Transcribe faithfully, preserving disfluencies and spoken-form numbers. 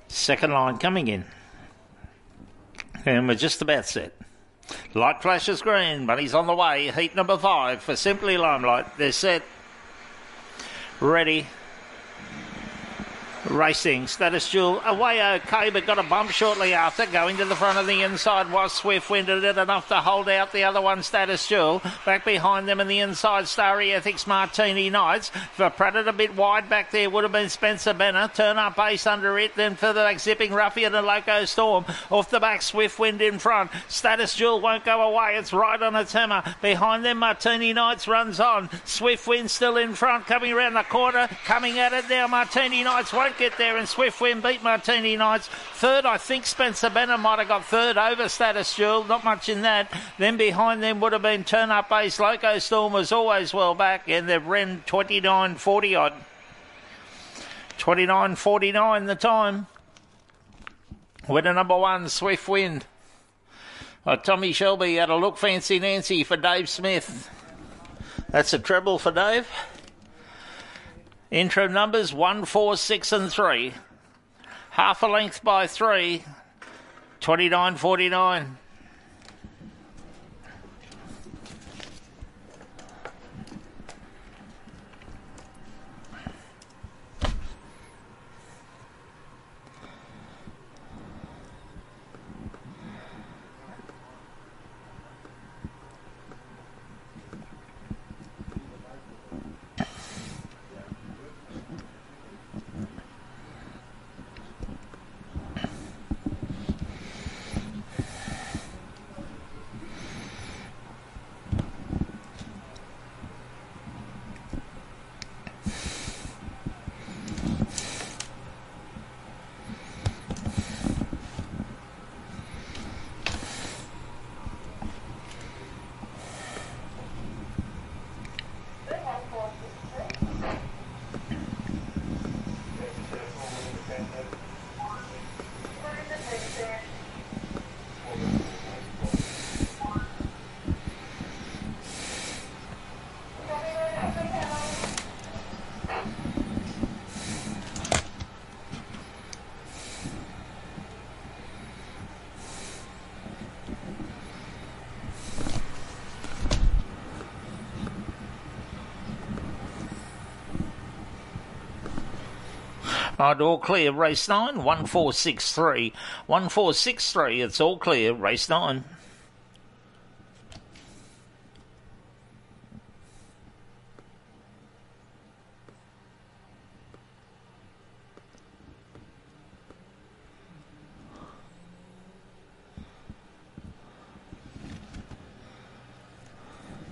Second line coming in. And we're just about set. Light flashes green, but he's on the way. Heat number five for Simply Limelight. They're set. Ready. Racing, Status Jewel away okay, but got a bump shortly after. Going to the front of the inside was Swift Wind. Did it enough to hold out the other one, Status Jewel. Back behind them in the inside, Starry Ethics, Martini Knights. For Pratt a bit wide back there would have been Spencer Benner. Turn up ace under it, then further back Zipping Ruffian and Loco Storm. Off the back, Swift Wind in front. Status Jewel won't go away. It's right on its hammer. Behind them, Martini Knights runs on. Swift Wind still in front, coming around the corner. Coming at it now, Martini Knights won't get there, and Swift Wind beat Martini Knights. Third, I think Spencer Benner might have got third over Status Jewel. Not much in that. Then behind them would have been Turn Up Ace. Loco Storm was always well back, and they've ran twenty-nine forty odd. twenty-nine forty-nine the time. Winner number one, Swift Wind. Uh, Tommy Shelby had a look Fancy Nancy for Dave Smith. That's a treble for Dave. Intro numbers one, four, six and three. Half a length by three. twenty-nine forty-nine. Right, all clear, race nine, one four six three. one four six three, it's all clear, race nine.